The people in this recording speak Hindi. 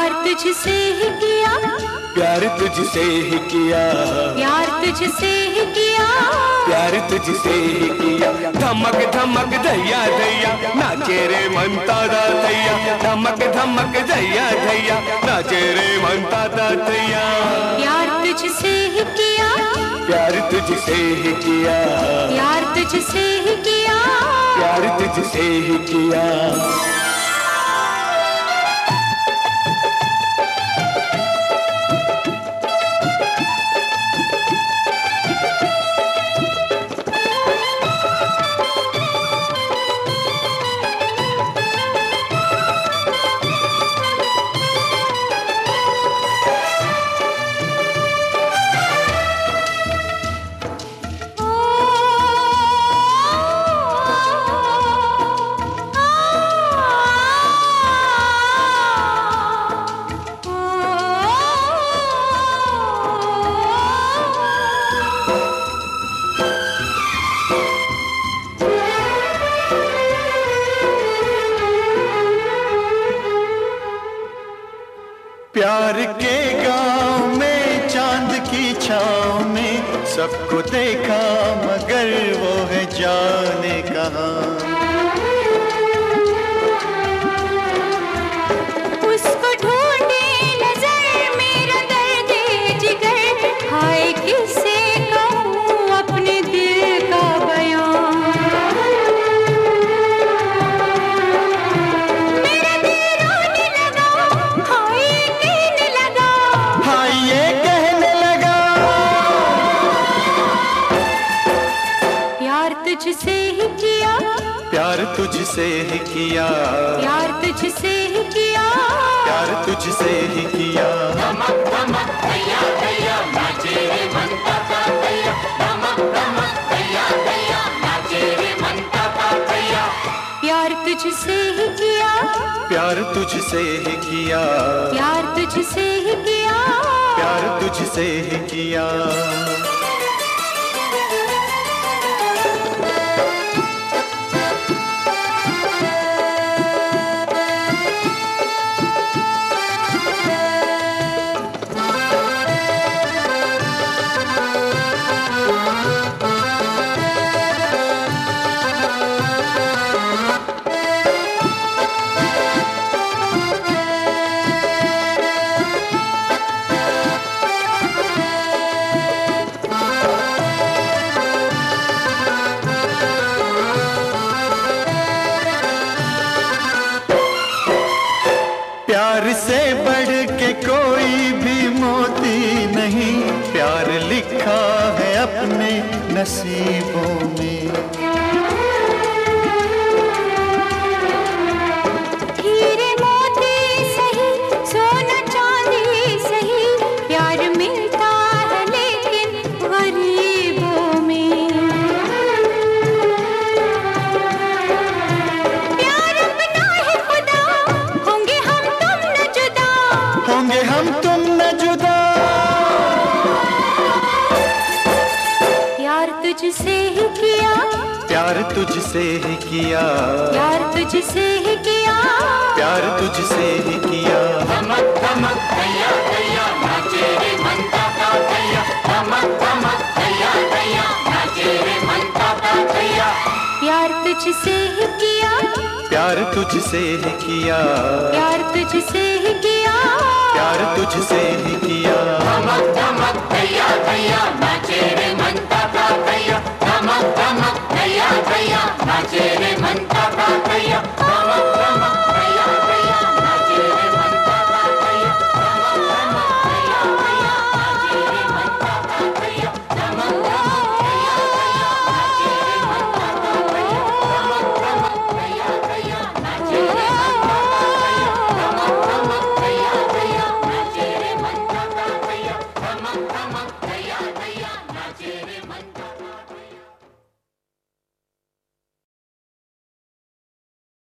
प्यार तुझसे ही किया, प्यार तुझसे ही किया, प्यार तुझसे ही किया, प्यार तुझसे ही किया। धमक धमक दैया दैया नाचे रे मनता दा दैया, धमक धमक दैया दैया नाचे रे मनता दा दैया। प्यार तुझसे ही किया, प्यार तुझसे ही किया, प्यार तुझसे ही किया, प्यार तुझसे ही किया। प्यार के गांव में चांद की छाँव में सबको देखा, मगर वो है जाने कहाँ। उसको ढूंढे नजर मेरा दर्द जिगर, हाय किससे कहूँ अपने दिल का बयां। मेरा दिल रोने लगा, हाय कहने लगा, हाँ ये कहने लगा। प्यार तुझसे ही किया, प्यार तुझसे ही किया, प्यार तुझसे ही किया, प्यार तुझसे ही किया। धमक धमक दैया दैया नाचे रे मनता दा दैया, धमक धमक दैया दैया नाचे रे मनता दा दैया। प्यार तुझसे ही किया, प्यार तुझसे ही किया, प्यार तुझसे ही किया, प्यार तुझसे ही किया। प्यार से बढ़ के कोई भी मोती नहीं, प्यार लिखा है अपने नसीबों में। हीरे मोती सही, सोना चांदी सही, प्यार मिलता है लेकिन गरीबों में। प्यार अपना है खुदा, होंगे हम तुम न जुदा, होंगे हम तुम न जुदा। प्यार तुझसे ही किया, प्यार तुझसे ही किया, प्यार तुझसे ही किया, प्यार तुझसे ही किया। धमक धमक दैया दैया नाचे रे मनता दा दैया, धमक धमक दैया दैया नाचे रे मनता दा दैया। प्यार तुझसे ही किया, प्यार तुझसे ही किया, प्यार तुझसे ही किया, प्यार तुझसे ही किया। धमक धमक दैया दैया नाचे रे मनता दा दैया, धमक धमक दैया दैया नाचे रे मनता दा